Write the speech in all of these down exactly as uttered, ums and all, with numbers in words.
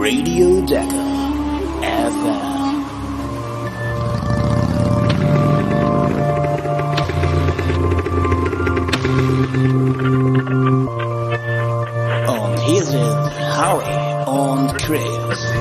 Radio Decker F M. Und hier sind Howie und Chris.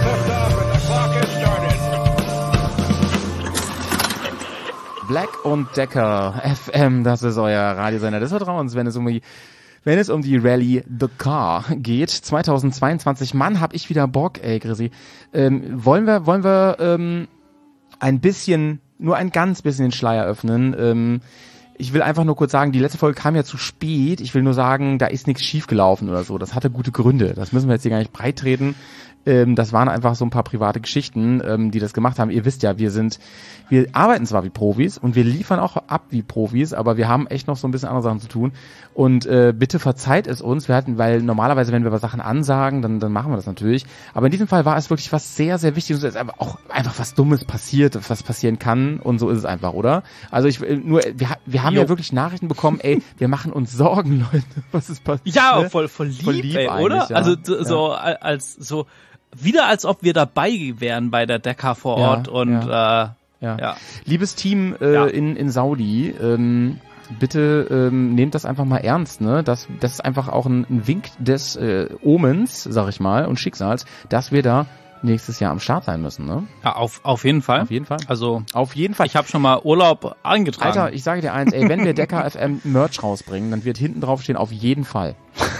Black und Decker F M, das ist euer Radiosender des Vertrauens, wenn es um die Wenn es um die Rallye Dakar geht, zweitausendzweiundzwanzig, Mann, hab ich wieder Bock, ey, Chrissy. Ähm, wollen wir, wollen wir ähm, ein bisschen, nur ein ganz bisschen den Schleier öffnen? Ähm, ich will einfach nur kurz sagen, die letzte Folge kam ja zu spät. Ich will nur sagen, da ist nichts schiefgelaufen oder so. Das hatte gute Gründe. Das müssen wir jetzt hier gar nicht breit treten. Ähm, das waren einfach so ein paar private Geschichten, ähm, die das gemacht haben. Ihr wisst ja, wir sind, wir arbeiten zwar wie Profis und wir liefern auch ab wie Profis, aber wir haben echt noch so ein bisschen andere Sachen zu tun. Und äh, bitte verzeiht es uns, wir hatten, weil normalerweise, wenn wir Sachen ansagen, dann, dann machen wir das natürlich. Aber in diesem Fall war es wirklich was sehr, sehr Wichtiges. Es ist einfach auch einfach was Dummes passiert, was passieren kann, und so ist es einfach, oder? Also ich nur, wir, wir haben jo. ja wirklich Nachrichten bekommen, ey, wir machen uns Sorgen, Leute, was ist passiert. Ja, ne? voll, voll lieb, voll lieb ey, oder? Ja. Also so ja. als so wieder als ob wir dabei wären bei der Dakar vor Ort ja, und ja. Äh, ja. ja. Liebes Team äh, ja. in in Saudi, ähm, bitte ähm, nehmt das einfach mal ernst, ne? Das das ist einfach auch ein, ein Wink des äh, Omens, sag ich mal, und Schicksals, dass wir da nächstes Jahr am Start sein müssen, ne? Ja, auf auf jeden Fall. Auf jeden Fall. Also auf jeden Fall. Ich habe schon mal Urlaub eingetragen. Alter, ich sage dir eins, ey, wenn wir Dakar F M Merch rausbringen, dann wird hinten drauf stehen auf jeden Fall.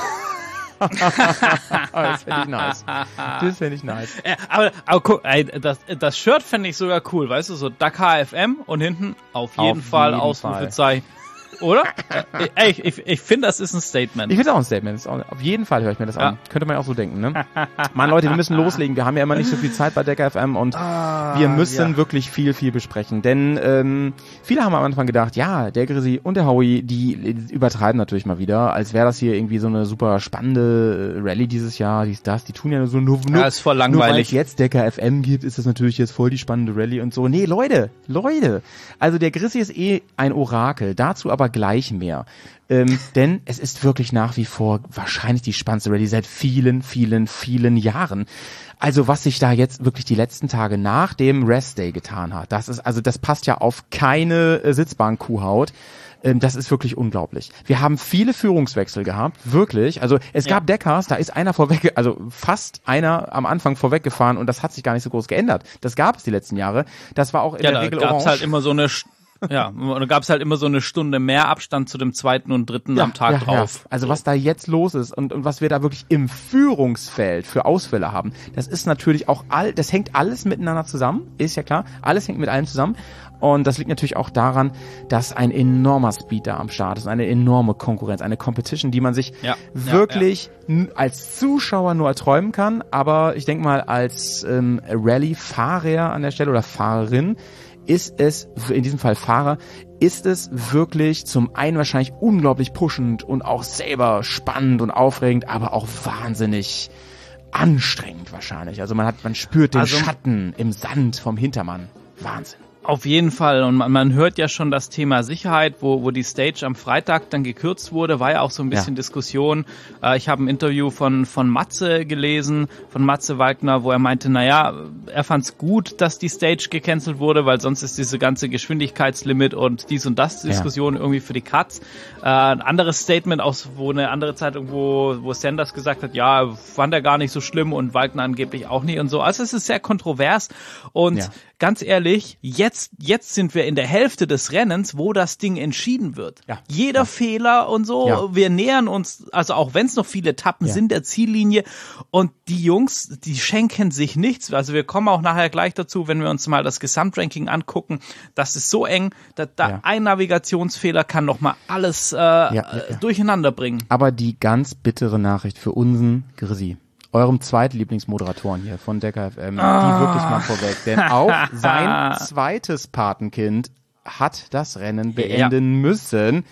Das fände ich nice. Das fände ich nice. Ja, aber, aber guck, ey, das, das Shirt fände ich sogar cool, weißt du, so Dakar F M und hinten auf jeden auf Fall Ausrufezeichen. Oder? Ey, ich, ich, ich finde, das ist ein Statement. Ich finde es auch ein Statement. Ist auch, auf jeden Fall höre ich mir das ja. an. Könnte man auch so denken, ne? Mann, Leute, wir müssen loslegen. Wir haben ja immer nicht so viel Zeit bei Dakar F M und ah, wir müssen ja. wirklich viel, viel besprechen. Denn ähm, viele haben am Anfang gedacht, ja, der Grizzly und der Howie, die übertreiben natürlich mal wieder, als wäre das hier irgendwie so eine super spannende Rallye dieses Jahr, dies, das. Die tun ja so nur, nur, ja, ist voll langweilig. Nur weil es jetzt Dakar F M gibt, ist das natürlich jetzt voll die spannende Rallye und so. Nee, Leute, Leute. Also der Grizzly ist eh ein Orakel. Dazu aber gleich mehr. Ähm, denn es ist wirklich nach wie vor wahrscheinlich die spannendste Rallye seit vielen, vielen, vielen Jahren. Also was sich da jetzt wirklich die letzten Tage nach dem Rest Day getan hat, das ist, also das passt ja auf keine äh, Sitzbank-Kuhhaut. Ähm, das ist wirklich unglaublich. Wir haben viele Führungswechsel gehabt, wirklich. Also es ja. gab Dakars, da ist einer vorweg, also fast einer am Anfang vorweggefahren und das hat sich gar nicht so groß geändert. Das gab es die letzten Jahre. Das war auch in ja, der Regel orange. Ja, da gab's halt immer so eine Ja, da gab's halt immer so eine Stunde mehr Abstand zu dem zweiten und dritten ja, am Tag ja, drauf. Ja. Also was da jetzt los ist und, und was wir da wirklich im Führungsfeld für Ausfälle haben, das ist natürlich auch all, das hängt alles miteinander zusammen, ist ja klar, alles hängt mit allem zusammen. Und das liegt natürlich auch daran, dass ein enormer Speed da am Start ist, eine enorme Konkurrenz, eine Competition, die man sich ja, wirklich ja, ja. als Zuschauer nur erträumen kann, aber ich denke mal als ähm, Rallye-Fahrer an der Stelle oder Fahrerin ist es, in diesem Fall Fahrer, ist es wirklich zum einen wahrscheinlich unglaublich pushend und auch selber spannend und aufregend, aber auch wahnsinnig anstrengend wahrscheinlich. Also man hat, man spürt den also, Schatten im Sand vom Hintermann. Wahnsinn. Auf jeden Fall. Und man, man hört ja schon das Thema Sicherheit, wo, wo die Stage am Freitag dann gekürzt wurde, war ja auch so ein bisschen ja. Diskussion. Äh, ich habe ein Interview von, von Matze gelesen, von Matze Wagner, wo er meinte, naja, er fand's gut, dass die Stage gecancelt wurde, weil sonst ist diese ganze Geschwindigkeitslimit und dies und das Diskussion ja. irgendwie für die Katz. Äh, ein anderes Statement aus, wo eine andere Zeitung, wo, wo Sanders gesagt hat, ja, fand er gar nicht so schlimm und Wagner angeblich auch nicht und so. Also es ist sehr kontrovers und ja. ganz ehrlich, jetzt Jetzt, jetzt sind wir in der Hälfte des Rennens, wo das Ding entschieden wird. Ja. Jeder ja. Fehler und so, ja. wir nähern uns, also auch wenn es noch viele Etappen ja. sind, der Ziellinie. Und die Jungs, die schenken sich nichts. Also wir kommen auch nachher gleich dazu, wenn wir uns mal das Gesamtranking angucken. Das ist so eng, dass da ja. ein Navigationsfehler kann nochmal alles äh, ja, ja, ja. durcheinander bringen. Aber die ganz bittere Nachricht für unseren Grizzly, eurem Zweitlieblingsmoderatoren hier von Dakar F M, ah. die wirklich mal vorweg, denn auch sein zweites Patenkind hat das Rennen beenden ja. müssen.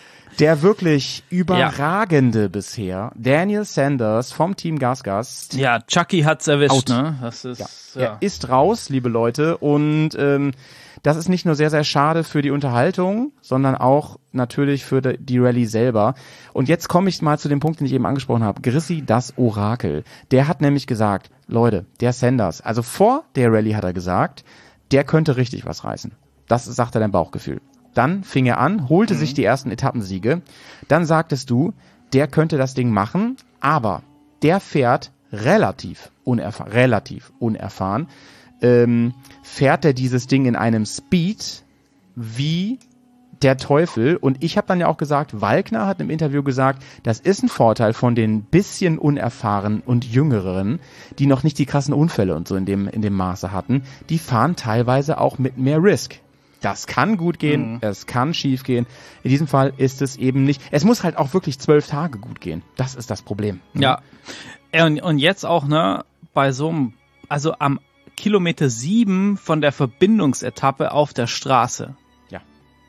Der wirklich überragende ja. bisher, Daniel Sanders vom Team GasGas. Ja, Chucky hat's erwischt, out. ne? Das ist, ja. Ja. Er ist raus, liebe Leute, und ähm, das ist nicht nur sehr, sehr schade für die Unterhaltung, sondern auch natürlich für die Rallye selber. Und jetzt komme ich mal zu dem Punkt, den ich eben angesprochen habe. Grissi, das Orakel. Der hat nämlich gesagt, Leute, der Sanders, also vor der Rallye hat er gesagt, der könnte richtig was reißen. Das sagte dein Bauchgefühl. Dann fing er an, holte mhm. sich die ersten Etappensiege. Dann sagtest du, der könnte das Ding machen, aber der fährt relativ unerfahren, relativ unerfahren, ähm, fährt er dieses Ding in einem Speed wie der Teufel. Und ich habe dann ja auch gesagt, Walkner hat im Interview gesagt, das ist ein Vorteil von den bisschen unerfahren und Jüngeren, die noch nicht die krassen Unfälle und so in dem, in dem Maße hatten. Die fahren teilweise auch mit mehr Risk. Das kann gut gehen, mhm. es kann schief gehen. In diesem Fall ist es eben nicht. Es muss halt auch wirklich zwölf Tage gut gehen. Das ist das Problem. Ja. Und, und jetzt auch, ne, bei so einem, also am Kilometer sieben von der Verbindungsetappe auf der Straße. Ja.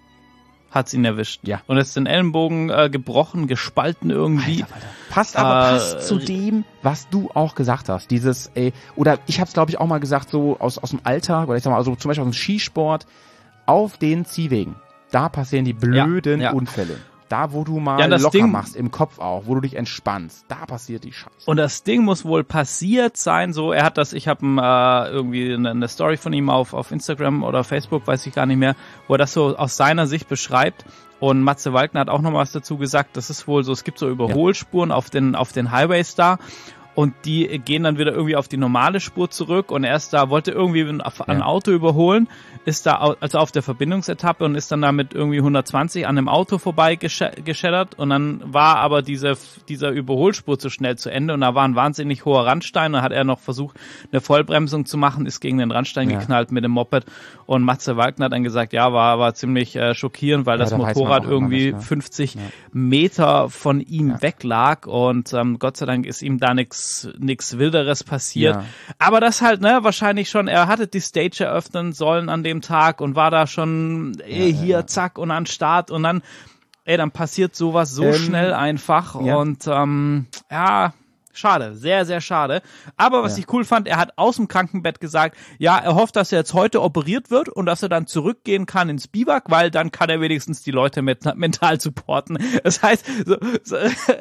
Hat's ihn erwischt. Ja. Und ist den Ellenbogen äh, gebrochen, gespalten irgendwie. Alter, Alter. Passt aber, äh, passt zu dem, was du auch gesagt hast. Dieses, ey, oder ich hab's glaube ich auch mal gesagt, so aus, aus dem Alltag, oder ich sag mal, also zum Beispiel aus dem Skisport, auf den Ziehwegen, da passieren die blöden ja, ja. Unfälle. Da, wo du mal ja, locker Ding, machst, im Kopf auch, wo du dich entspannst, da passiert die Scheiße. Und das Ding muss wohl passiert sein, so, er hat das, ich habe äh, irgendwie eine, eine Story von ihm auf, auf Instagram oder Facebook, weiß ich gar nicht mehr, wo er das so aus seiner Sicht beschreibt. Und Matze Walkner hat auch noch was dazu gesagt, das ist wohl so, es gibt so Überholspuren ja. auf den, auf den Highways da. Und die gehen dann wieder irgendwie auf die normale Spur zurück und er ist da, wollte irgendwie ein, ein Auto überholen, ist da also auf der Verbindungsetappe und ist dann damit irgendwie hundertzwanzig an einem Auto vorbei geschettert und dann war aber diese, dieser Überholspur zu schnell zu Ende und da war ein wahnsinnig hoher Randstein und hat er noch versucht, eine Vollbremsung zu machen, ist gegen den Randstein ja. geknallt mit dem Moped und Matze Walkner hat dann gesagt, ja, war, war ziemlich äh, schockierend, weil ja, das da Motorrad irgendwie nicht, ne? fünfzig ja. Meter von ihm ja. weg lag und ähm, Gott sei Dank ist ihm da nichts nichts Wilderes passiert. Ja. Aber das halt, ne, wahrscheinlich schon, er hatte die Stage eröffnen sollen an dem Tag und war da schon ey, ja, hier, ja. zack, und an Start und dann, ey, dann passiert sowas so ähm, schnell einfach ja. und ähm, ja, schade, sehr, sehr schade. Aber was ja. ich cool fand, er hat aus dem Krankenbett gesagt, ja, er hofft, dass er jetzt heute operiert wird und dass er dann zurückgehen kann ins Biwak, weil dann kann er wenigstens die Leute mit, mental supporten. Das heißt, so, so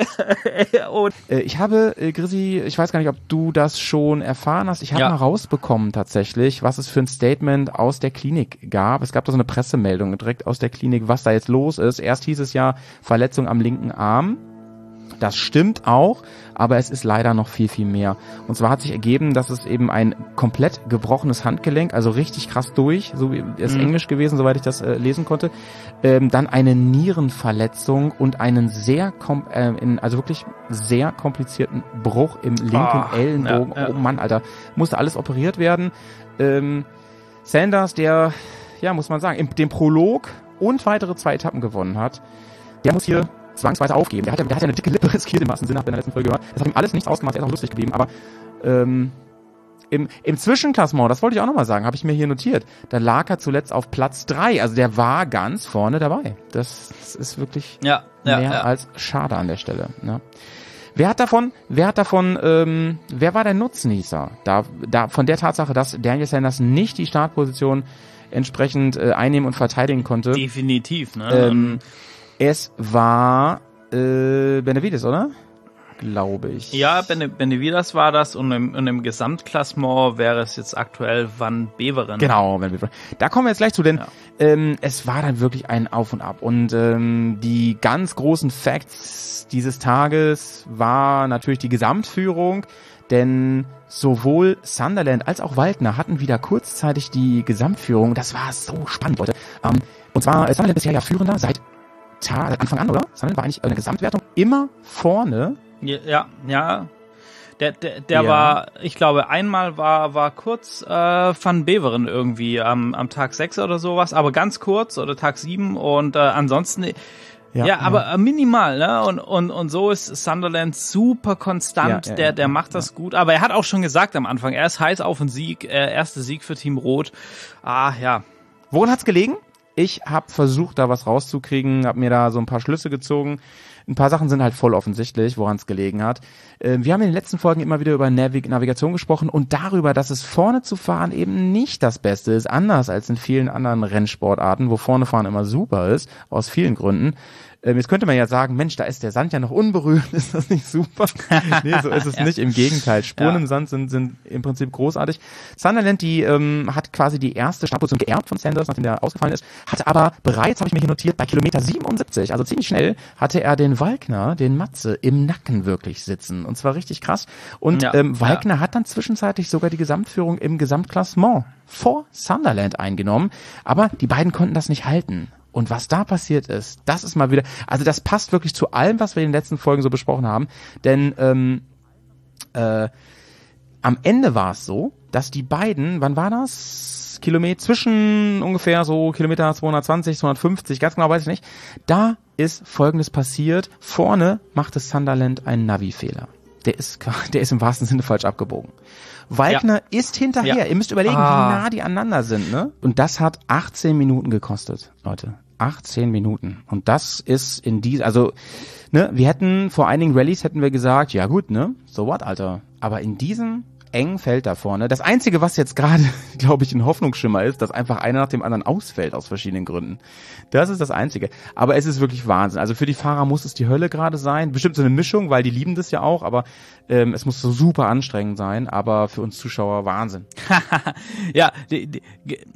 und ich habe, äh, Grissi, ich weiß gar nicht, ob du das schon erfahren hast. Ich habe ja. mal rausbekommen tatsächlich, was es für ein Statement aus der Klinik gab. Es gab da so eine Pressemeldung direkt aus der Klinik, was da jetzt los ist. Erst hieß es ja Verletzung am linken Arm. Das stimmt auch, aber es ist leider noch viel, viel mehr. Und zwar hat sich ergeben, dass es eben ein komplett gebrochenes Handgelenk, also richtig krass durch, so wie es mhm. Englisch gewesen, soweit ich das äh, lesen konnte, ähm, dann eine Nierenverletzung und einen sehr, kom- äh, in, also wirklich sehr komplizierten Bruch im linken oh, Ellenbogen. Ja, ja. Oh Mann, Alter, musste alles operiert werden. Ähm, Sanders, der, ja, muss man sagen, im, den Prolog und weitere zwei Etappen gewonnen hat, der muss hier zwangsweise aufgeben. Der hat ja, der hat ja eine dicke Lippe riskiert im wahrsten Sinne, habt ihr in der letzten Folge gehört. Das hat ihm alles nichts ausgemacht, er ist auch lustig geblieben, aber ähm, im, im Zwischenklassement, das wollte ich auch nochmal sagen, habe ich mir hier notiert, da lag er zuletzt auf Platz drei, also der war ganz vorne dabei. Das, das ist wirklich ja, ja, mehr ja. als schade an der Stelle. Ne? Wer hat davon, wer hat davon, ähm, wer war der Nutznießer? Da, da, von der Tatsache, dass Daniel Sanders nicht die Startposition entsprechend äh, einnehmen und verteidigen konnte. Definitiv, ne? Ähm, Es war äh, Benavides, oder? Glaube ich. Ja, Bene- Benavides war das und im, und im Gesamtklassement wäre es jetzt aktuell Van Beveren. Genau, Van Beveren. Da kommen wir jetzt gleich zu, denn ja. ähm, es war dann wirklich ein Auf und Ab. Und ähm, die ganz großen Facts dieses Tages war natürlich die Gesamtführung, denn sowohl Sunderland als auch Walkner hatten wieder kurzzeitig die Gesamtführung. Das war so spannend, Leute. Ähm, und zwar, Sunderland bisher ja Führender seit seit Anfang an, oder? Sunderland war eigentlich in der Gesamtwertung immer vorne. Ja, ja. Der, der, der ja. war, ich glaube, einmal war war kurz äh, Van Beveren irgendwie am am Tag sechs oder sowas, aber ganz kurz oder Tag sieben und äh, ansonsten ja, ja aber ja. minimal, ne? Und und und so ist Sunderland super konstant. Ja, ja, der der macht das ja. gut, aber er hat auch schon gesagt am Anfang, er ist heiß auf einen Sieg, äh, erster Sieg für Team Rot. Ah, ja. Woran hat's gelegen? Ich habe versucht, da was rauszukriegen, habe mir da so ein paar Schlüsse gezogen. ein paar Sachen sind halt voll offensichtlich, woran es gelegen hat. Äh, wir haben in den letzten Folgen immer wieder über Navig- Navigation gesprochen und darüber, dass es vorne zu fahren eben nicht das Beste ist, anders als in vielen anderen Rennsportarten, wo vorne fahren immer super ist, aus vielen Gründen. Jetzt könnte man ja sagen, Mensch, da ist der Sand ja noch unberührt, ist das nicht super? Nee, so ist es ja. nicht, im Gegenteil. Spuren ja. im Sand sind, sind im Prinzip großartig. Sunderland, die ähm, hat quasi die erste Startposition geerbt von Sanders, nachdem der ausgefallen ist, hatte aber bereits, habe ich mir hier notiert, bei Kilometer siebenundsiebzig, also ziemlich schnell, hatte er den Walkner, den Matze, im Nacken wirklich sitzen. Und zwar richtig krass. Und ja. ähm, Walkner ja. hat dann zwischenzeitlich sogar die Gesamtführung im Gesamtklassement vor Sunderland eingenommen, aber die beiden konnten das nicht halten. Und was da passiert ist, das ist mal wieder, also das passt wirklich zu allem, was wir in den letzten Folgen so besprochen haben, denn ähm, äh, am Ende war es so, dass die beiden, wann war das? Kilometer, zwischen ungefähr so Kilometer zweihundertzwanzig, zweihundertfünfzig, ganz genau weiß ich nicht, da ist Folgendes passiert, vorne machte Sunderland einen Navi-Fehler. Der ist, der ist im wahrsten Sinne falsch abgebogen. Walkner ja. ist hinterher. Ja. Ihr müsst überlegen, ah. wie nah die aneinander sind, ne? Und das hat achtzehn Minuten gekostet, Leute. achtzehn Minuten. Und das ist in die, also, ne, wir hätten vor einigen Rallyes hätten wir gesagt, ja gut, ne, so what, Alter. Aber in diesem engen Feld da vorne, das Einzige, was jetzt gerade, glaube ich, ein Hoffnungsschimmer ist, dass einfach einer nach dem anderen ausfällt aus verschiedenen Gründen. Das ist das Einzige. Aber es ist wirklich Wahnsinn. Also für die Fahrer muss es die Hölle gerade sein. Bestimmt so eine Mischung, weil die lieben das ja auch, aber ähm, es muss so super anstrengend sein. Aber für uns Zuschauer Wahnsinn. ja, die, die,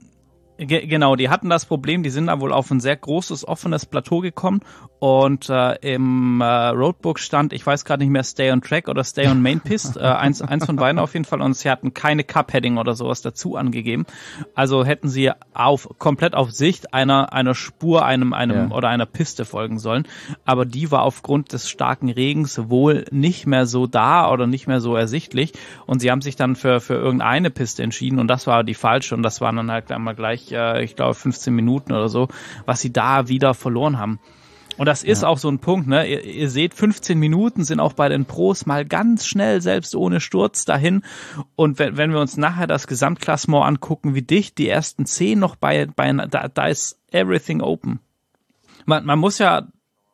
Ge- genau, die hatten das Problem, die sind da wohl auf ein sehr großes, offenes Plateau gekommen und äh, im äh, Roadbook stand, ich weiß gerade nicht mehr, Stay on Track oder Stay on Main Pist, äh, eins, eins von beiden auf jeden Fall, und sie hatten keine Cup-Heading oder sowas dazu angegeben. Also hätten sie auf komplett auf Sicht einer einer Spur, einem einem ja. oder einer Piste folgen sollen, aber die war aufgrund des starken Regens wohl nicht mehr so da oder nicht mehr so ersichtlich und sie haben sich dann für für irgendeine Piste entschieden und das war die falsche und das waren dann halt einmal gleich ich glaube fünfzehn Minuten oder so, was sie da wieder verloren haben. Und das ist ja. auch so ein Punkt, ne? Ihr, ihr seht, fünfzehn Minuten sind auch bei den Pros mal ganz schnell, selbst ohne Sturz dahin. Und wenn, wenn wir uns nachher das Gesamtklassement angucken, wie dicht die ersten zehn noch bei, bei da, da ist everything open. Man, man muss ja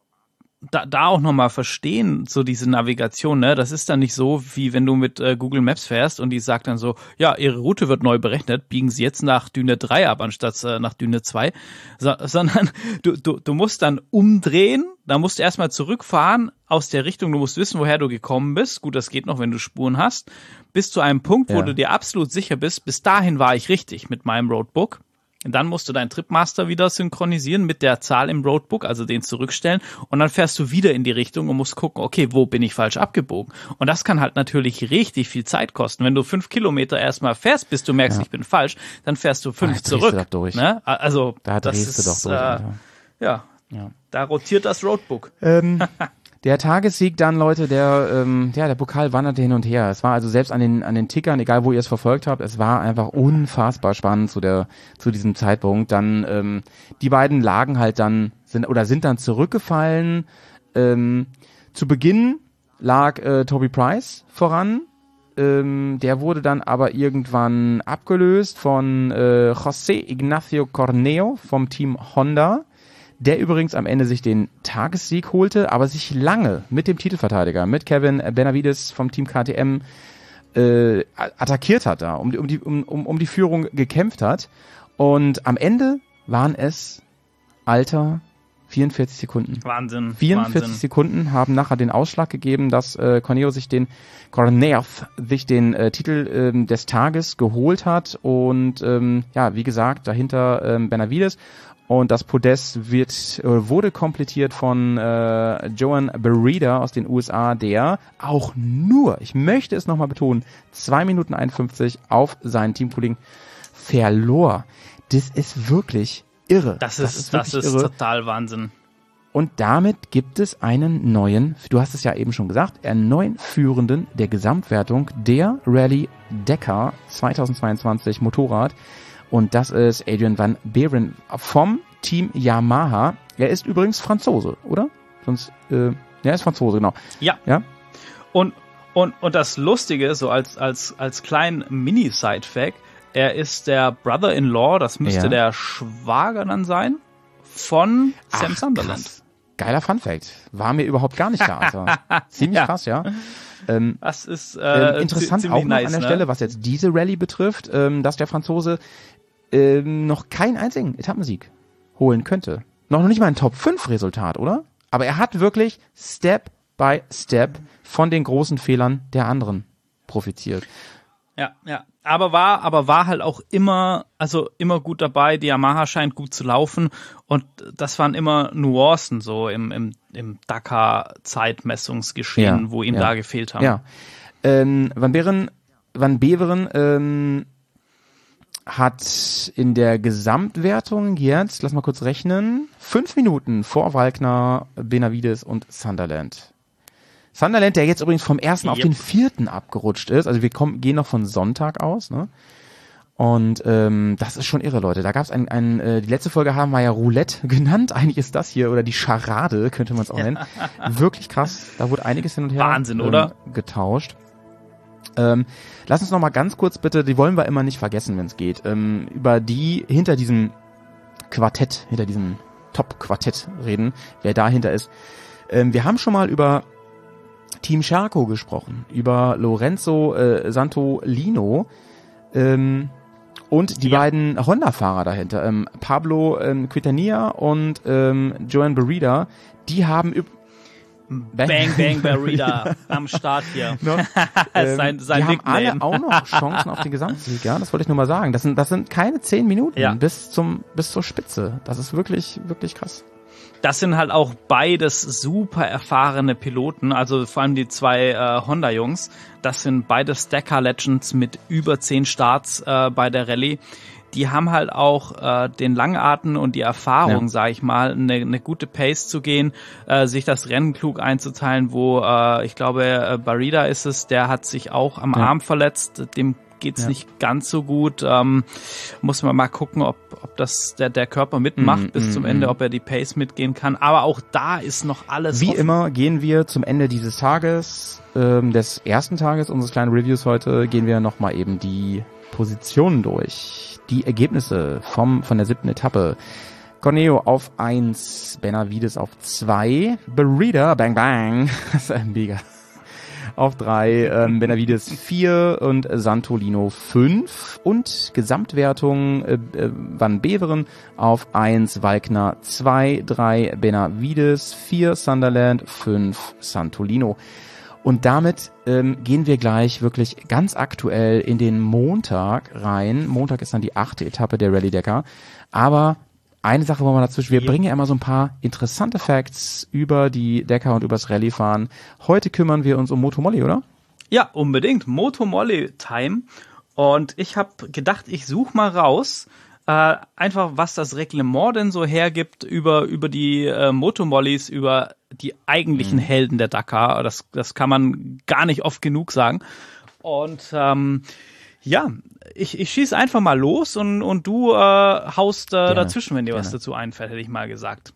Da, da auch nochmal verstehen, so diese Navigation, ne, das ist dann nicht so, wie wenn du mit äh, Google Maps fährst und die sagt dann so, ja, ihre Route wird neu berechnet, biegen sie jetzt nach Düne drei ab, anstatt äh, nach Düne zwei, so, sondern du, du, du musst dann umdrehen, da musst du erstmal zurückfahren aus der Richtung, du musst wissen, woher du gekommen bist, gut, das geht noch, wenn du Spuren hast, bis zu einem Punkt, wo ja. du dir absolut sicher bist, bis dahin war ich richtig mit meinem Roadbook. Dann musst du deinen Tripmaster wieder synchronisieren mit der Zahl im Roadbook, also den zurückstellen und dann fährst du wieder in die Richtung und musst gucken, okay, wo bin ich falsch abgebogen? Und das kann halt natürlich richtig viel Zeit kosten. Wenn du fünf Kilometer erstmal fährst, bis du merkst, ja. ich bin falsch, dann fährst du fünf da zurück. Du doch durch. Ne? Also da das ist, du doch durch. Äh, ja, ja, da rotiert das Roadbook. Ähm. Der Tagessieg dann, Leute, der ähm, ja, der Pokal wanderte hin und her. Es war also selbst an den an den Tickern, egal wo ihr es verfolgt habt, es war einfach unfassbar spannend zu der zu diesem Zeitpunkt. Dann ähm, die beiden lagen halt dann sind oder sind dann zurückgefallen. Ähm, zu Beginn lag äh, Toby Price voran. Ähm, der wurde dann aber irgendwann abgelöst von äh, José Ignacio Corneo vom Team Honda. Der übrigens am Ende sich den Tagessieg holte, aber sich lange mit dem Titelverteidiger, mit Kevin Benavides vom Team K T M äh, attackiert hat da, um die, um, die, um, um die Führung gekämpft hat. Und am Ende waren es, Alter, vierundvierzig Sekunden. Wahnsinn. vierundvierzig Wahnsinn. Sekunden haben nachher den Ausschlag gegeben, dass äh, Corneo sich den Corneo sich den äh, Titel ähm, des Tages geholt hat. Und ähm, ja, wie gesagt, dahinter ähm, Benavides. Und das Podest wird, wurde komplettiert von äh, Joan Berida aus den U S A, der auch nur, ich möchte es nochmal betonen, zwei Minuten einundfünfzig auf seinen Teamkollegen verlor. Das ist wirklich irre. Das ist, das ist, das ist total Wahnsinn. Und damit gibt es einen neuen, du hast es ja eben schon gesagt, einen neuen Führenden der Gesamtwertung der Rallye Dakar zweitausendzweiundzwanzig Motorrad. Und das ist Adrian van Beeren vom Team Yamaha. Er ist übrigens Franzose, oder? Sonst, äh, er ist Franzose, genau. Ja. Ja. Und, und, und das Lustige, so als, als, als kleinen Mini-Side-Fact, er ist der Brother-in-Law, das müsste ja. der Schwager dann sein, von Sam Ach, Sunderland. Krass. geiler Funfact. War mir überhaupt gar nicht klar. Also, ziemlich ja. krass, ja. Ähm, das ist äh, ähm, interessant auch noch nice, an der ne? Stelle, was jetzt diese Rallye betrifft, ähm, dass der Franzose ähm, noch keinen einzigen Etappensieg holen könnte. Noch nicht mal ein Top fünf Resultat, oder? Aber er hat wirklich Step by Step von den großen Fehlern der anderen profitiert. Ja, ja. Aber war, aber war halt auch immer, also immer gut dabei. Die Yamaha scheint gut zu laufen und das waren immer Nuancen so im, im, im Dakar-Zeitmessungsgeschehen, ja, wo ihm ja. da gefehlt haben. Ja. Ähm, Van Beveren, Van Beveren ähm, hat in der Gesamtwertung jetzt, lass mal kurz rechnen, fünf Minuten vor Walkner, Benavides und Sunderland. Sunderland, der jetzt übrigens vom ersten yep. auf den vierten abgerutscht ist. Also wir kommen, gehen noch von Sonntag aus, ne? Und ähm, das ist schon irre, Leute. Da gab es ein, ein äh, die letzte Folge haben wir ja Roulette genannt. Eigentlich ist das hier, oder die Charade, könnte man es auch nennen. Wirklich krass. Da wurde einiges hin und her Wahnsinn, ähm, oder? getauscht. Ähm, lass uns noch mal ganz kurz bitte, die wollen wir immer nicht vergessen, wenn es geht, ähm, über die hinter diesem Quartett, hinter diesem Top-Quartett reden, wer dahinter ist. Ähm, wir haben schon mal über Team Charco gesprochen, über Lorenzo äh, Santolino ähm, und die ja. beiden Honda-Fahrer dahinter, ähm, Pablo ähm, Quintanilla und ähm, Joan Barrida, die haben üb- Bang Bang, bang Barrida am Start hier. No, ähm, sein sein die Nickname. haben alle auch noch Chancen auf den Gesamtsieg, ja, das wollte ich nur mal sagen. Das sind das sind keine zehn Minuten ja. bis zum bis zur Spitze. Das ist wirklich wirklich krass. Das sind halt auch beides super erfahrene Piloten, also vor allem die zwei äh, Honda-Jungs. Das sind beides Dakar-Legends mit über zehn Starts äh, bei der Rallye. Die haben halt auch äh, den Langatmen und die Erfahrung, ja. sag ich mal, eine, eine gute Pace zu gehen, äh, sich das Rennen klug einzuteilen, wo äh, ich glaube, äh, Barrida ist es, der hat sich auch am ja. Arm verletzt, dem geht's ja. nicht ganz so gut. Ähm, muss man mal gucken, ob, ob das der, der Körper mitmacht mm, bis mm, zum Ende, mm. ob er die Pace mitgehen kann. Aber auch da ist noch alles Wie offen. immer gehen wir zum Ende dieses Tages, ähm, des ersten Tages unseres kleinen Reviews heute, gehen wir nochmal eben die Positionen durch. Die Ergebnisse vom von der siebten Etappe. Corneo auf eins, Benavides auf zwei, Barrida, bang bang, das ist ein mega. Auf drei, ähm, Benavides vier und Santolino fünf und Gesamtwertung äh, äh, Van Beveren auf eins, Walkner zwei, drei, Benavides vier, Sunderland fünf, Santolino. Und damit ähm, gehen wir gleich wirklich ganz aktuell in den Montag rein. Montag ist dann die achte Etappe der Rallye Dakar. Aber eine Sache wollen wir dazwischen. Wir bringen ja immer so ein paar interessante Facts über die Dakar und übers Rallye-Fahren. Heute kümmern wir uns um Moto Moly, oder? Ja, unbedingt. Moto Moly Time. Und ich habe gedacht, ich suche mal raus, äh, einfach was das Reglement denn so hergibt über über die äh, Moto Mollys, über die eigentlichen mhm. Helden der Dakar. Das, das kann man gar nicht oft genug sagen. Und ähm, ja, ich, ich schieße einfach mal los und, und du äh, haust äh, dazwischen, wenn dir was dazu einfällt, hätte ich mal gesagt.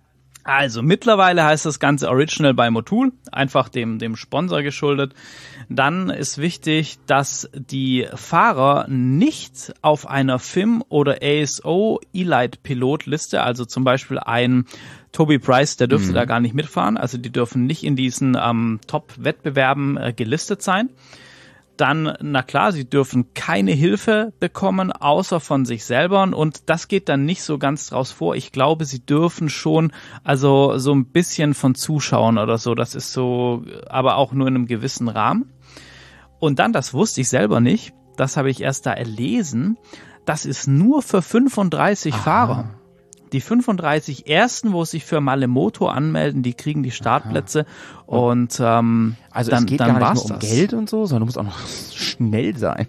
Also, mittlerweile heißt das Ganze Original by Motul, einfach dem, dem Sponsor geschuldet. Dann ist wichtig, dass die Fahrer nicht auf einer F I M oder A S O Elite-Pilotliste, also zum Beispiel ein Toby Price, der dürfte mhm. da gar nicht mitfahren, also die dürfen nicht in diesen ähm, Top-Wettbewerben äh, gelistet sein. Dann, na klar, sie dürfen keine Hilfe bekommen, außer von sich selber. Und das geht dann nicht so ganz draus vor. Ich glaube, sie dürfen schon, also so ein bisschen von Zuschauern oder so. Das ist so, aber auch nur in einem gewissen Rahmen. Und dann, das wusste ich selber nicht, das habe ich erst da erlesen, das ist nur für fünfunddreißig Aha. Fahrer. Die fünfunddreißig Ersten, wo sich für Malemoto anmelden, die kriegen die Startplätze. Und ähm, also dann, es geht dann gar nicht nur um das. Geld und so, sondern du musst auch noch schnell sein.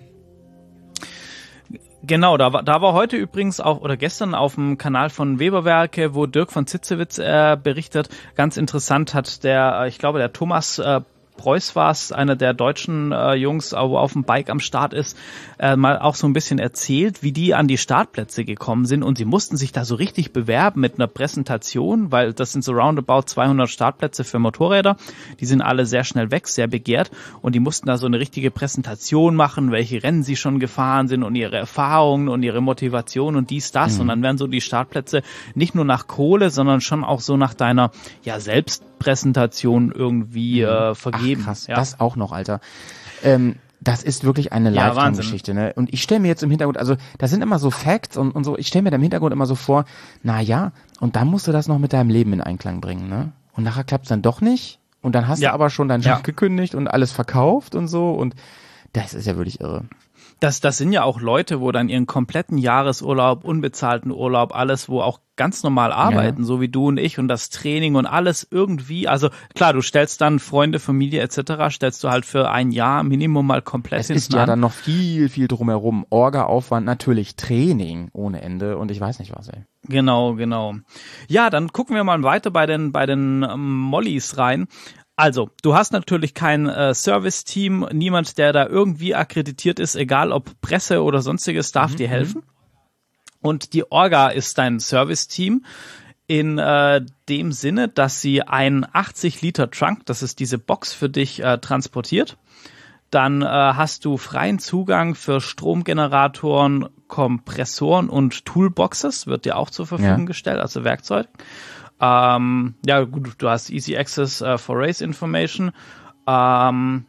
Genau, da war, da war heute übrigens auch, oder gestern auf dem Kanal von Weberwerke, wo Dirk von Zitzewitz äh, berichtet, ganz interessant hat der, ich glaube der Thomas äh, Preuß war es, einer der deutschen äh, Jungs, wo auf dem Bike am Start ist, äh, mal auch so ein bisschen erzählt, wie die an die Startplätze gekommen sind und sie mussten sich da so richtig bewerben mit einer Präsentation, weil das sind so roundabout zweihundert Startplätze für Motorräder, die sind alle sehr schnell weg, sehr begehrt und die mussten da so eine richtige Präsentation machen, welche Rennen sie schon gefahren sind und ihre Erfahrungen und ihre Motivation und dies, das mhm. und dann werden so die Startplätze nicht nur nach Kohle, sondern schon auch so nach deiner ja Selbstpräsentation irgendwie äh, vergeben. Ach, krass, ja. Das auch noch, Alter. Ähm, das ist wirklich eine Ja, Lifetime-Geschichte, ne? Und ich stelle mir jetzt im Hintergrund, also das sind immer so Facts und, und so, ich stelle mir da im Hintergrund immer so vor, na ja, und dann musst du das noch mit deinem Leben in Einklang bringen, ne? Und nachher klappt's dann doch nicht und dann hast Ja. du aber schon deinen Job Ja. gekündigt und alles verkauft und so und das ist ja wirklich irre. Das, das sind ja auch Leute, wo dann ihren kompletten Jahresurlaub, unbezahlten Urlaub, alles, wo auch ganz normal arbeiten, Ja. so wie du und ich und das Training und alles irgendwie, also klar, du stellst dann Freunde, Familie et cetera, stellst du halt für ein Jahr Minimum mal komplett Es hinten ist ja an. dann noch viel, viel drumherum. Orga-Aufwand, natürlich Training ohne Ende und ich weiß nicht was, ey. Genau, genau. Ja, dann gucken wir mal weiter bei den, bei den ähm, Mollys rein. Also, du hast natürlich kein äh, Service-Team, niemand, der da irgendwie akkreditiert ist, egal ob Presse oder sonstiges, darf Mhm. dir helfen. Und die Orga ist dein Service-Team in äh, dem Sinne, dass sie einen achtzig Liter Trunk, das ist diese Box für dich, äh, transportiert. Dann äh, hast du freien Zugang für Stromgeneratoren, Kompressoren und Toolboxes, wird dir auch zur Verfügung Ja. gestellt, also Werkzeug. Ähm, ja gut, du hast Easy Access äh, for Race Information. Ähm,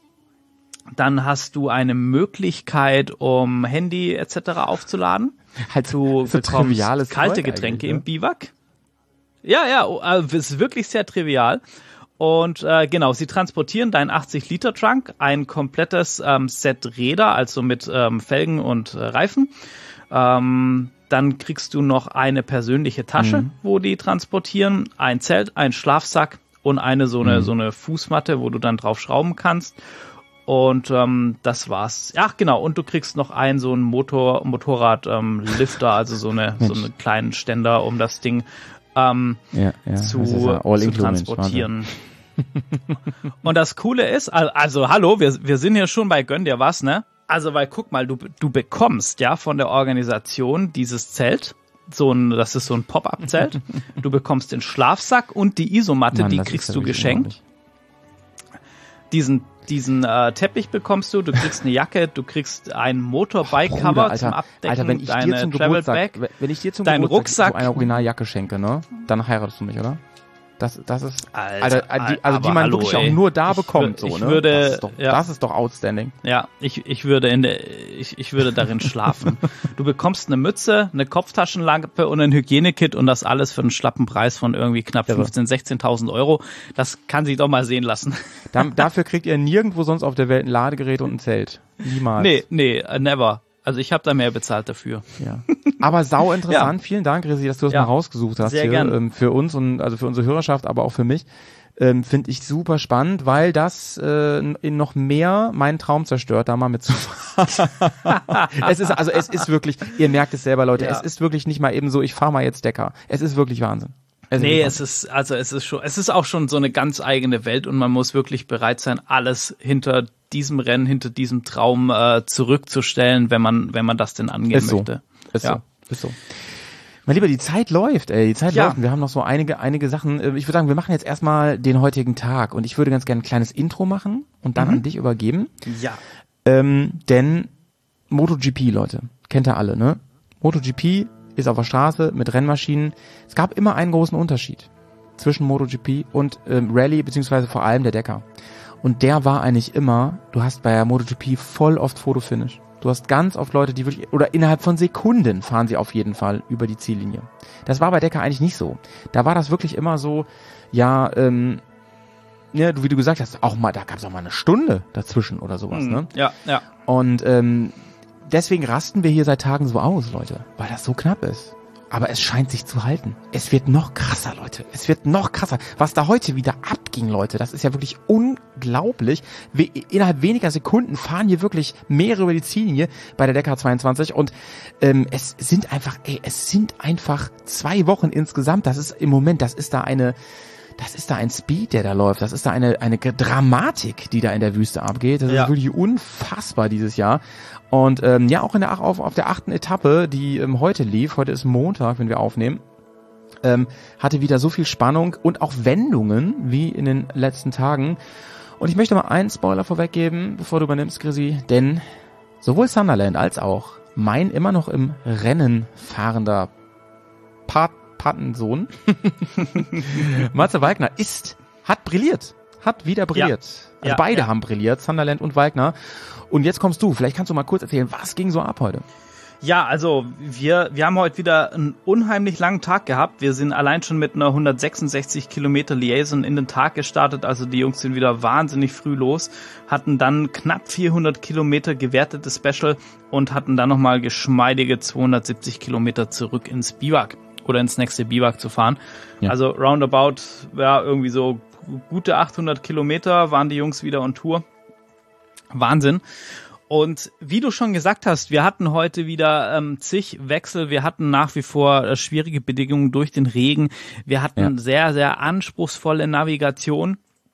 dann hast du eine Möglichkeit, um Handy et cetera aufzuladen. Halt Du so bekommst triviales kalte Zeug Getränke eigentlich, im ne? Biwak. Ja, ja, oh, äh, es ist wirklich sehr trivial. Und äh, genau, sie transportieren deinen achtzig Liter Trunk, ein komplettes ähm, Set Räder, also mit ähm, Felgen und äh, Reifen. Ähm, dann kriegst du noch eine persönliche Tasche, Mhm. wo die transportieren, ein Zelt, ein Schlafsack und eine so eine Mhm. so eine Fußmatte, wo du dann drauf schrauben kannst. Und ähm, das war's. Ach genau, und du kriegst noch einen so einen Motor Motorrad ähm, Lifter, also so eine so einen kleinen Ständer, um das Ding ähm, Ja, ja. zu, das ist ja all zu inclusive, transportieren. Und das Coole ist, al- also hallo, wir, wir sind hier schon bei Gönn dir was, ne? Also, weil guck mal, du, du bekommst ja von der Organisation dieses Zelt, so ein, das ist so ein Pop-Up-Zelt, du bekommst den Schlafsack und die Isomatte, Mann, die das ist kriegst ja du wirklich geschenkt. Diesen, diesen äh, Teppich bekommst du, du kriegst eine Jacke, du kriegst ein Motorbike-Cover Bruder, zum Alter, Abdecken, Alter, wenn ich deine dir zum Travel Geburtstag, Bag. wenn ich dir zum dein Geburtstag Rucksack. so eine Originaljacke schenke, ne, dann heiratest du mich, oder? Das, das ist, Alter, Alter, die, also aber die man hallo, wirklich ey. auch nur da Ich bekommt, wür- so, ich ne? würde- das ist doch, ja. das ist doch outstanding. Ja, ich, ich würde in der, ich, ich würde darin schlafen. Du bekommst eine Mütze, eine Kopftaschenlampe und ein Hygienekit und das alles für einen schlappen Preis von irgendwie knapp Irre. fünfzehntausend, sechzehntausend Euro. Das kann sich doch mal sehen lassen. Da, dafür kriegt ihr nirgendwo sonst auf der Welt ein Ladegerät und ein Zelt. Niemals. Nee, nee, uh, never. Also ich habe da mehr bezahlt dafür. Ja. Aber sau interessant. Vielen Dank, Resi, dass du das Ja. mal rausgesucht hast Sehr hier, gern. ähm, für uns und also für unsere Hörerschaft, aber auch für mich. Ähm, finde ich super spannend, weil das äh, in noch mehr meinen Traum zerstört, da mal mitzufahren. es ist also es ist wirklich, ihr merkt es selber, Leute, Ja. es ist wirklich nicht mal eben so, ich fahre mal jetzt Decker. Es ist wirklich Wahnsinn. Es Nee, ist es ist, also es ist schon, es ist auch schon so eine ganz eigene Welt und man muss wirklich bereit sein, alles hinter diesem Rennen, hinter diesem Traum äh, zurückzustellen, wenn man, wenn man das denn angehen Ist so. möchte. Ist Ja. so. Ist so. Mein Lieber, die Zeit läuft, ey, die Zeit Ja. läuft. Und wir haben noch so einige, einige Sachen. Äh, Ich würde sagen, wir machen jetzt erstmal den heutigen Tag und ich würde ganz gerne ein kleines Intro machen und dann Mhm. an dich übergeben. Ja. Ähm, denn MotoGP, Leute, kennt ihr alle, ne? MotoGP ist auf der Straße mit Rennmaschinen. Es gab immer einen großen Unterschied zwischen MotoGP und ähm, Rallye, beziehungsweise vor allem der Decker. Und der war eigentlich immer, du hast bei der MotoGP voll oft Fotofinish. Du hast ganz oft Leute, die wirklich, oder innerhalb von Sekunden fahren sie auf jeden Fall über die Ziellinie. Das war bei Decker eigentlich nicht so. Da war das wirklich immer so, ja, ähm, ja, du, wie du gesagt hast, auch mal, da gab es auch mal eine Stunde dazwischen oder sowas, Mhm. ne? Ja, ja. Und ähm, deswegen rasten wir hier seit Tagen so aus, Leute, weil das so knapp ist. Aber es scheint sich zu halten. Es wird noch krasser, Leute. Es wird noch krasser. Was da heute wieder abging, Leute, das ist ja wirklich unglaublich. We- innerhalb weniger Sekunden fahren hier wirklich mehrere über die Ziellinie bei der Dakar zweiundzwanzig und ähm, es sind einfach, ey, es sind einfach zwei Wochen insgesamt. Das ist im Moment, das ist da eine, das ist da ein Speed, der da läuft. Das ist da eine eine Dramatik, die da in der Wüste abgeht. Das ja. ist wirklich unfassbar dieses Jahr. Und ähm, ja, auch in der auf, auf der achten Etappe, die ähm, heute lief, heute ist Montag, wenn wir aufnehmen, ähm, hatte wieder so viel Spannung und auch Wendungen wie in den letzten Tagen. Und ich möchte mal einen Spoiler vorweggeben, bevor du übernimmst, Chrissy, denn sowohl Sunderland als auch mein immer noch im Rennen fahrender Pat Patensohn Matze Walkner ist, hat brilliert, hat wieder brilliert. Ja. Also ja, beide ja. haben brilliert, Sunderland und Walkner. Und jetzt kommst du, vielleicht kannst du mal kurz erzählen, was ging so ab heute? Ja, also wir wir haben heute wieder einen unheimlich langen Tag gehabt. Wir sind allein schon mit einer hundertsechsundsechzig Kilometer Liaison in den Tag gestartet. Also die Jungs sind wieder wahnsinnig früh los, hatten dann knapp vierhundert Kilometer gewertetes Special und hatten dann nochmal geschmeidige zweihundertsiebzig Kilometer zurück ins Biwak oder ins nächste Biwak zu fahren. Ja. Also roundabout, ja, irgendwie so gute achthundert Kilometer waren die Jungs wieder on Tour. Wahnsinn. Und wie du schon gesagt hast, wir hatten heute wieder ähm, zig Wechsel. Wir hatten nach wie vor äh, schwierige Bedingungen durch den Regen. Wir hatten ja. sehr, sehr anspruchsvolle Navigation.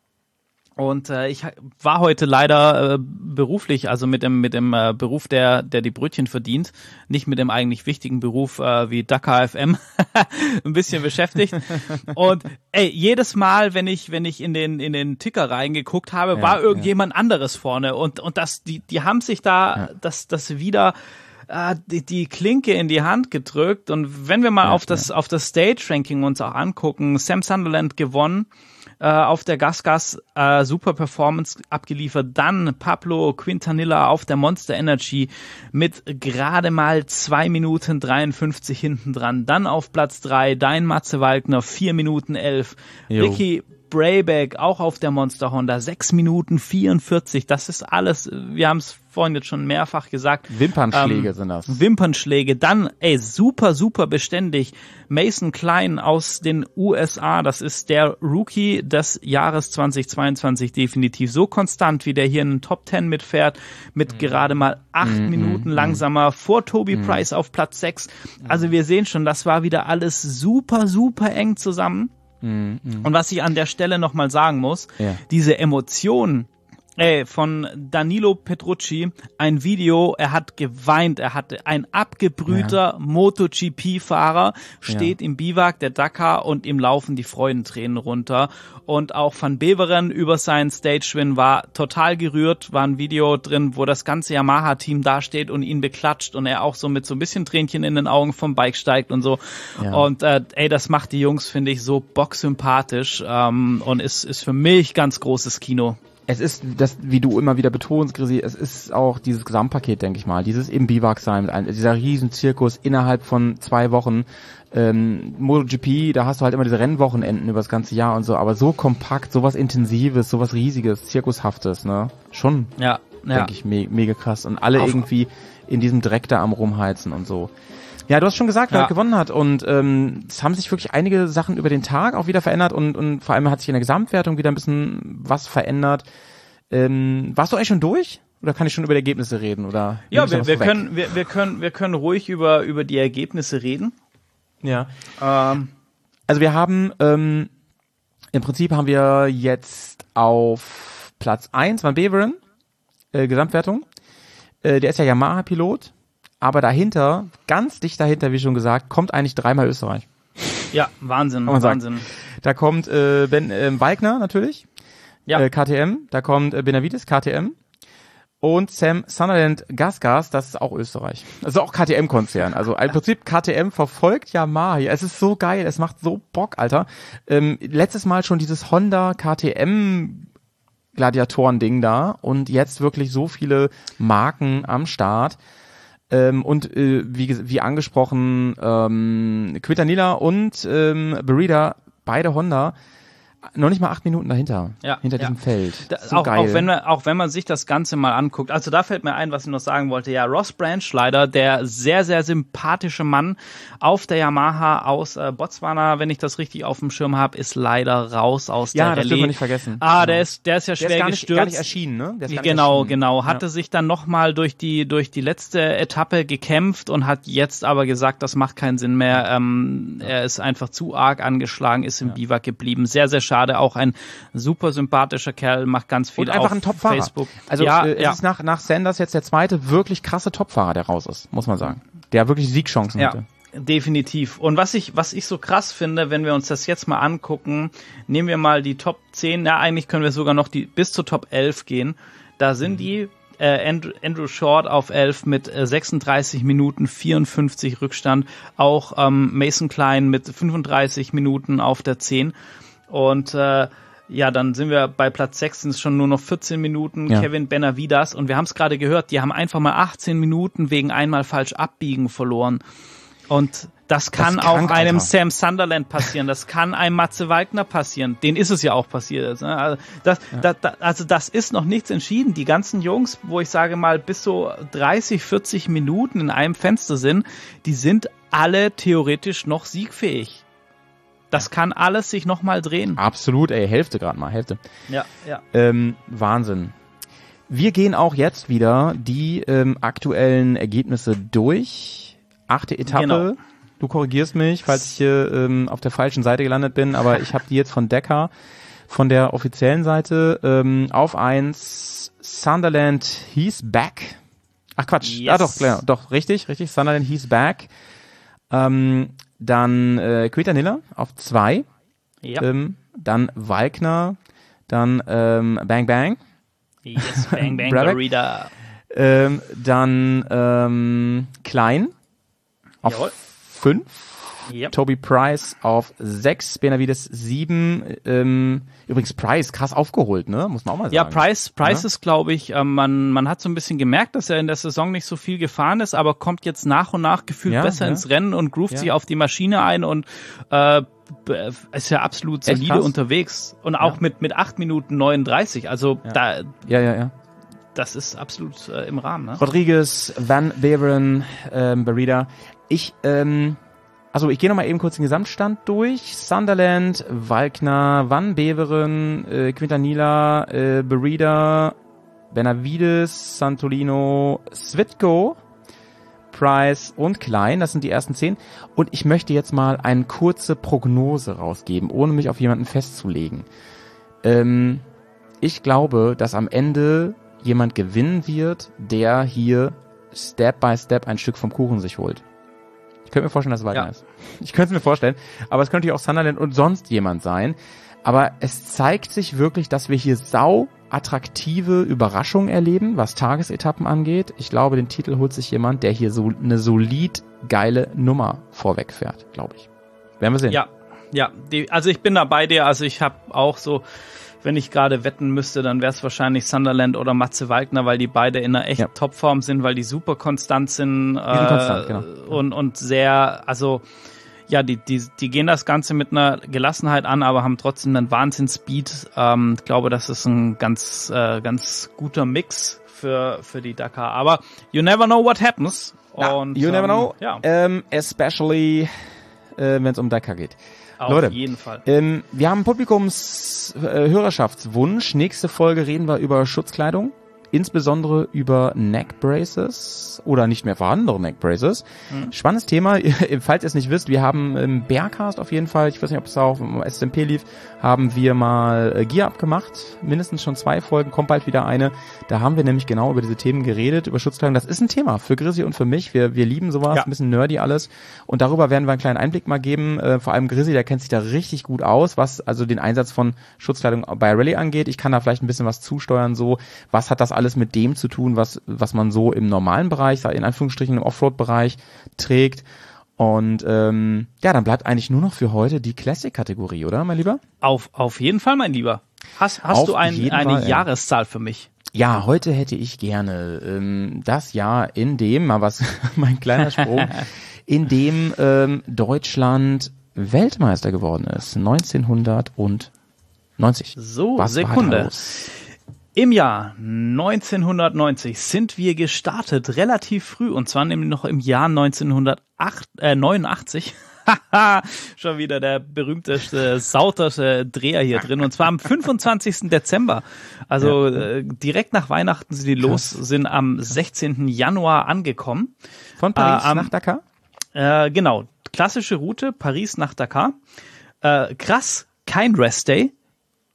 Und äh, ich war heute leider äh, beruflich, also mit dem mit dem äh, Beruf, der der die Brötchen verdient, nicht mit dem eigentlich wichtigen Beruf äh, wie Dakar F M, ein bisschen beschäftigt. Und ey, jedes Mal, wenn ich wenn ich in den in den Ticker reingeguckt habe, ja, war irgendjemand ja. anderes vorne. Und und das die die haben sich da ja. das das wieder äh, die die Klinke in die Hand gedrückt. Und wenn wir mal ja, auf das ja. auf das Stage Ranking uns auch angucken, Sam Sunderland gewonnen. Äh, auf der Gas-Gas äh, super Performance abgeliefert. Dann Pablo Quintanilla auf der Monster Energy mit gerade mal zwei Minuten dreiundfünfzig hinten dran. Dann auf Platz drei dein Matze Walkner, vier Minuten elf. Jo. Ricky Brayback auch auf der Monster Honda, sechs Minuten vierundvierzig. Das ist alles, wir haben es vorhin jetzt schon mehrfach gesagt. Wimpernschläge ähm, sind das. Wimpernschläge. Dann, ey, super, super beständig. Mason Klein aus den U S A, das ist der Rookie des Jahres zweitausendzweiundzwanzig, definitiv so konstant, wie der hier in den Top Ten mitfährt, mit mm. gerade mal acht mm, Minuten mm, langsamer, vor Toby mm. Price auf Platz sechs. Also wir sehen schon, das war wieder alles super, super eng zusammen. Mm, mm. Und was ich an der Stelle nochmal sagen muss, yeah. diese Emotionen, Ey, von Danilo Petrucci, ein Video, er hat geweint, er hatte ein abgebrühter ja. MotoGP-Fahrer, steht ja. im Biwak der Dakar und ihm laufen die Freudentränen runter. Und auch Van Beveren über seinen Stage-Win war total gerührt, war ein Video drin, wo das ganze Yamaha-Team dasteht und ihn beklatscht und er auch so mit so ein bisschen Tränchen in den Augen vom Bike steigt und so. Ja. Und äh, ey, das macht die Jungs, finde ich, so bocksympathisch ähm, und ist, ist für mich ganz großes Kino. Es ist, das, wie du immer wieder betonst, Chrissy, es ist auch dieses Gesamtpaket, denke ich mal. Dieses im Biwak sein, dieser riesen Zirkus innerhalb von zwei Wochen. Ähm, MotoGP, da hast du halt immer diese Rennwochenenden über das ganze Jahr und so, aber so kompakt, sowas Intensives, sowas Riesiges, Zirkushaftes, ne? Schon, ja, ja. denke ich, me- mega krass. Und alle Auf. irgendwie in diesem Dreck da am Rumheizen und so. Ja, du hast schon gesagt, wer ja. gewonnen hat und ähm, es haben sich wirklich einige Sachen über den Tag auch wieder verändert und, und vor allem hat sich in der Gesamtwertung wieder ein bisschen was verändert. Ähm, warst du eigentlich schon durch oder kann ich schon über die Ergebnisse reden oder? Ja, wir, wir können wir, wir können wir können ruhig über über die Ergebnisse reden. Ja. Ähm. Also wir haben ähm, im Prinzip haben wir jetzt auf Platz eins Van Beveren äh, Gesamtwertung. Äh, der ist ja Yamaha-Pilot. Aber dahinter, ganz dicht dahinter, wie schon gesagt, kommt eigentlich dreimal Österreich. Ja, Wahnsinn, Wahnsinn. Sagt. Da kommt äh, Ben äh, Walkner natürlich, ja. äh, K T M, da kommt äh, Benavides, K T M und Sam Sunderland Gas-Gas, das ist auch Österreich. Also auch K T M-Konzern. Also im Prinzip K T M verfolgt Yamaha hier. Es ist so geil, es macht so Bock, Alter. Ähm, letztes Mal schon dieses Honda K T M Gladiatoren-Ding da und jetzt wirklich so viele Marken am Start. Ähm, und äh, wie, wie angesprochen, ähm, Quintanilla und ähm, Berida, beide Honda, noch nicht mal acht Minuten dahinter, ja, hinter ja. diesem Feld. Da, so auch, geil. Auch wenn, man, auch wenn man sich das Ganze mal anguckt, also da fällt mir ein, was ich noch sagen wollte, ja, Ross Branch leider, der sehr, sehr sympathische Mann auf der Yamaha aus äh, Botswana, wenn ich das richtig auf dem Schirm habe, ist leider raus aus ja, der Rallye. Ja, das dürfen wir nicht vergessen. Ah, genau. der ist der ist ja schwer der ist gar nicht, gestürzt. Gar nicht erschienen, ne? Der ist gar genau, nicht genau. Hatte ja. sich dann nochmal durch die durch die letzte Etappe gekämpft und hat jetzt aber gesagt, das macht keinen Sinn mehr. Ähm, ja. Er ist einfach zu arg angeschlagen, ist im ja. Biwak geblieben. Sehr, sehr schade. schade. Auch ein super sympathischer Kerl, macht ganz viel und einfach auf ein Top-Fahrer. Facebook. Also ja, äh, es ja. ist nach, nach Sanders jetzt der zweite wirklich krasse Top-Fahrer, der raus ist, muss man sagen. Der wirklich Siegchancen Ja. hatte. Definitiv. Und was ich, was ich so krass finde, wenn wir uns das jetzt mal angucken, nehmen wir mal die Top zehn, ja, eigentlich können wir sogar noch die bis zur Top elf gehen. Da sind mhm. die äh, Andrew, Andrew Short auf elf mit äh, sechsunddreißig Minuten vierundfünfzig Rückstand. Auch ähm, Mason Klein mit fünfunddreißig Minuten auf der zehn. Und äh, ja, dann sind wir bei Platz sechs, sind es schon nur noch vierzehn Minuten, ja. Kevin Benavides. Und wir haben es gerade gehört, die haben einfach mal achtzehn Minuten wegen einmal falsch abbiegen verloren. Und das kann das auch einem einfach. Sam Sunderland passieren, das kann einem Matze Wagner passieren, denen ist es ja auch passiert. Also das, ja. da, also das ist noch nichts entschieden. Die ganzen Jungs, wo ich sage mal bis so dreißig, vierzig Minuten in einem Fenster sind, die sind alle theoretisch noch siegfähig. Das kann alles sich nochmal drehen. Absolut, ey, Hälfte gerade mal, Hälfte. Ja, ja. Ähm, Wahnsinn. Wir gehen auch jetzt wieder die ähm, aktuellen Ergebnisse durch. Achte Etappe, genau. Du korrigierst mich, falls ich hier ähm, auf der falschen Seite gelandet bin, aber ich habe die jetzt von Decker, von der offiziellen Seite, ähm, auf eins, Sunderland he's back. Ach Quatsch, yes. Ja doch, klar, doch, richtig, richtig, Sunderland he's back. Ähm, dann äh, Quintanilla auf zwei, ja. ähm, dann Wagner, dann ähm, Bang Bang. Yes, Bang Bang, Barida. Ähm, dann ähm, Klein. Auf fünf, yep. Toby Price auf sechs, Benavides sieben, ähm, übrigens Price krass aufgeholt, ne, muss man auch mal sagen. Ja, Price, Price ja? ist, glaube ich, äh, man man hat so ein bisschen gemerkt, dass er in der Saison nicht so viel gefahren ist, aber kommt jetzt nach und nach gefühlt ja, besser ja. ins Rennen und groovt ja. sich auf die Maschine ein und äh, ist ja absolut solide unterwegs und auch ja. mit mit acht Minuten neununddreißig, also ja. da ja, ja, ja. Das ist absolut äh, im Rahmen, ne? Rodriguez, Van Beveren, ähm, Barida. Ich, ähm, also ich gehe nochmal eben kurz den Gesamtstand durch. Sunderland, Wagner, Van Beveren, äh, Quintanilla, äh, Barida, Benavides, Santolino, Svitko, Price und Klein. Das sind die ersten zehn. Und ich möchte jetzt mal eine kurze Prognose rausgeben, ohne mich auf jemanden festzulegen. Ähm, ich glaube, dass am Ende jemand gewinnen wird, der hier Step by Step ein Stück vom Kuchen sich holt. Ich könnte mir vorstellen, dass es Wagner ja. ist. Ich könnte es mir vorstellen, aber es könnte auch Sunderland und sonst jemand sein. Aber es zeigt sich wirklich, dass wir hier sau attraktive Überraschungen erleben, was Tagesetappen angeht. Ich glaube, den Titel holt sich jemand, der hier so eine solid geile Nummer vorweg fährt, glaube ich. Werden wir sehen. Ja, ja. Die, also ich bin da bei dir. Also ich habe auch so, wenn ich gerade wetten müsste, dann wäre es wahrscheinlich Sunderland oder Matze Wagner, weil die beide in einer echt ja. Topform sind, weil die super konstant sind, äh, sind konstant, genau. und und sehr, also ja, die die die gehen das Ganze mit einer Gelassenheit an, aber haben trotzdem einen Wahnsinns-Speed. Ähm, ich glaube, das ist ein ganz äh, ganz guter Mix für für die Dakar. Aber you never know what happens. Ja, und you never know, ja. um, especially äh, wenn es um Dakar geht. Auf Leute, jeden Fall. Ähm, wir haben Publikums-Hörerschaftswunsch. Äh, Nächste Folge reden wir über Schutzkleidung, insbesondere über Neckbraces oder nicht mehr vorhandene Neckbraces. Mhm. Spannendes Thema. Falls ihr es nicht wisst, wir haben im Bearcast auf jeden Fall, ich weiß nicht, ob es auch im S M P lief, haben wir mal äh, Gear Up gemacht. Mindestens schon zwei Folgen, kommt bald wieder eine. Da haben wir nämlich genau über diese Themen geredet, über Schutzkleidung. Das ist ein Thema für Grizzly und für mich. Wir, wir lieben sowas, ja. Ein bisschen nerdy alles. Und darüber werden wir einen kleinen Einblick mal geben. Äh, vor allem Grizzly, der kennt sich da richtig gut aus, was also den Einsatz von Schutzkleidung bei Rallye angeht. Ich kann da vielleicht ein bisschen was zusteuern, so. Was hat das alles mit dem zu tun, was, was man so im normalen Bereich, in Anführungsstrichen im Offroad-Bereich trägt. Und ähm, ja, dann bleibt eigentlich nur noch für heute die Classic-Kategorie, oder, mein Lieber? Auf, auf jeden Fall, mein Lieber. Hast, hast du ein, eine Fall, Jahreszahl für mich? Ja, heute hätte ich gerne ähm, das Jahr, in dem, mal was, mein kleiner Sprung, in dem ähm, Deutschland Weltmeister geworden ist, neunzehnhundertneunzig. So, was Sekunde. Im Jahr neunzehnhundertneunzig sind wir gestartet, relativ früh, und zwar nämlich noch im Jahr neunzehnhundertneunundachtzig. Haha, schon wieder der berühmteste, sauterste Dreher hier drin, und zwar am fünfundzwanzigsten Dezember. Also ja. äh, direkt nach Weihnachten sind die los, sind am sechzehnten Januar angekommen. Von Paris äh, am, nach Dakar? Äh, genau, klassische Route, Paris nach Dakar. Äh, krass, kein Rest Day.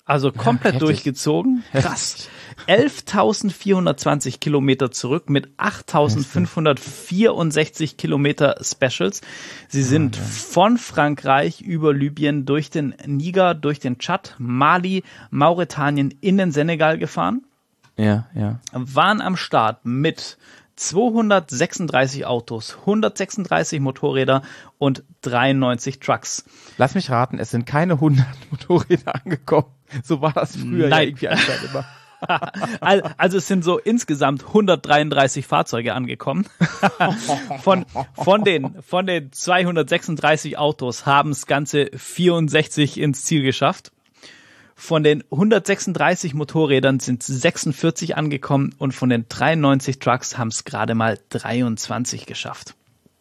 Also komplett ja, durchgezogen. Krass. elftausendvierhundertzwanzig Kilometer zurück mit achttausendfünfhundertvierundsechzig Kilometer Specials. Sie sind oh, von Frankreich über Libyen durch den Niger, durch den Tschad, Mali, Mauretanien in den Senegal gefahren. Ja, ja. Waren am Start mit zweihundertsechsunddreißig Autos, hundertsechsunddreißig Motorräder und dreiundneunzig Trucks. Lass mich raten, es sind keine hundert Motorräder angekommen. So war das früher Nein. ja irgendwie anscheinend immer. Also es sind so insgesamt hundertdreiunddreißig Fahrzeuge angekommen. Von, von, den, von den zweihundertsechsunddreißig Autos haben es ganze vierundsechzig ins Ziel geschafft. Von den hundertsechsunddreißig Motorrädern sind sechsundvierzig angekommen und von den dreiundneunzig Trucks haben es gerade mal dreiundzwanzig geschafft.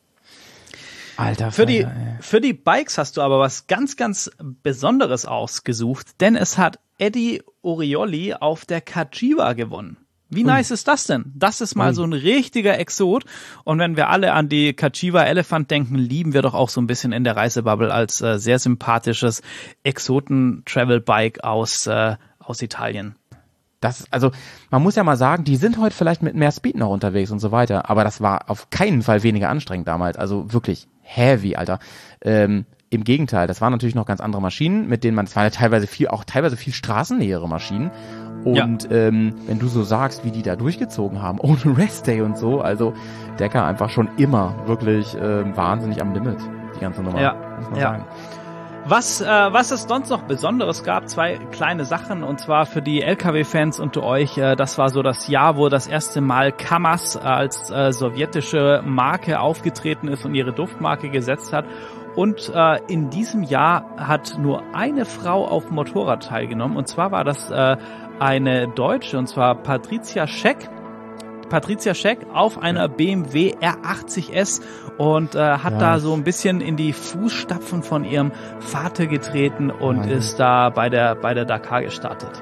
Alter, für die, Alter, für die Bikes hast du aber was ganz, ganz Besonderes ausgesucht, denn es hat Eddie Orioli auf der Cagiva gewonnen. Wie nice ist das denn? Das ist mal so ein richtiger Exot. Und wenn wir alle an die Cagiva Elephant denken, lieben wir doch auch so ein bisschen in der Reisebubble als äh, sehr sympathisches Exoten-Travel-Bike aus, äh, aus Italien. Das, also, man muss ja mal sagen, die sind heute vielleicht mit mehr Speed noch unterwegs und so weiter, aber das war auf keinen Fall weniger anstrengend damals. Also wirklich heavy, Alter. Ähm, Im Gegenteil, das waren natürlich noch ganz andere Maschinen, mit denen man, es waren ja teilweise viel, auch teilweise viel straßennähere Maschinen. Und ja. ähm, wenn du so sagst, wie die da durchgezogen haben, ohne Restday und so, also Decker einfach schon immer wirklich äh, wahnsinnig am Limit, die ganze Nummer, ja. muss man ja. sagen. Was, äh, was es sonst noch Besonderes gab, zwei kleine Sachen, und zwar für die L K W-Fans unter euch, äh, das war so das Jahr, wo das erste Mal KAMAZ als äh, sowjetische Marke aufgetreten ist und ihre Duftmarke gesetzt hat. Und äh, in diesem Jahr hat nur eine Frau auf Motorrad teilgenommen, und zwar war das äh, eine Deutsche, und zwar Patricia Scheck. Patricia Scheck auf einer B M W R achtzig S und äh, hat ja. da so ein bisschen in die Fußstapfen von ihrem Vater getreten und Wahnsinn. ist da bei der bei der Dakar gestartet.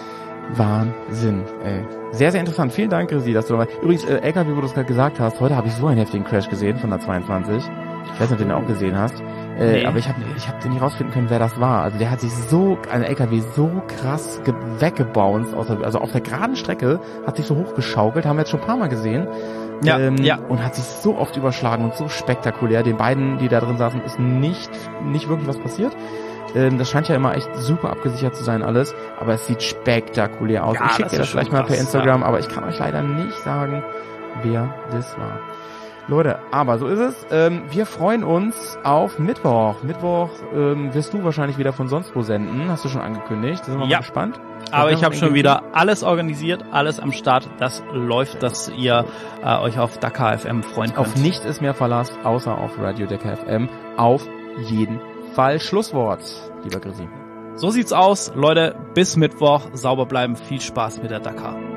Wahnsinn, ey. Sehr, sehr interessant. Vielen Dank, Grisi, dass du dabei... Übrigens, äh, L K W, wo du es gerade gesagt hast, heute habe ich so einen heftigen Crash gesehen von der zweiundzwanzig. Ich weiß nicht, ob du den auch gesehen hast. Äh, nee, aber ich habe ich hab nicht rausfinden können, wer das war. Also der hat sich so, ein L K W so krass ge- weggebounced, aus der, also auf der geraden Strecke, hat sich so hochgeschaukelt, haben wir jetzt schon ein paar Mal gesehen. Ja, ähm, ja. Und hat sich so oft überschlagen und so spektakulär. Den beiden, die da drin saßen, ist nicht, nicht wirklich was passiert. Ähm, das scheint ja immer echt super abgesichert zu sein alles, aber es sieht spektakulär aus. Ja, ich schicke dir das gleich mal per Instagram, ja. aber ich kann euch leider nicht sagen, wer das war. Leute, aber so ist es. Ähm, wir freuen uns auf Mittwoch. Mittwoch ähm, wirst du wahrscheinlich wieder von sonst wo senden. Hast du schon angekündigt. Da sind wir ja. mal gespannt. Aber ich habe schon wieder alles organisiert, alles am Start. Das läuft, dass ihr äh, euch auf Dakar F M freuen könnt. Auf nichts ist mehr Verlass, außer auf Radio Dakar F M. Auf jeden Fall. Schlusswort, lieber Grisi. So sieht's aus. Leute, bis Mittwoch. Sauber bleiben. Viel Spaß mit der Dakar.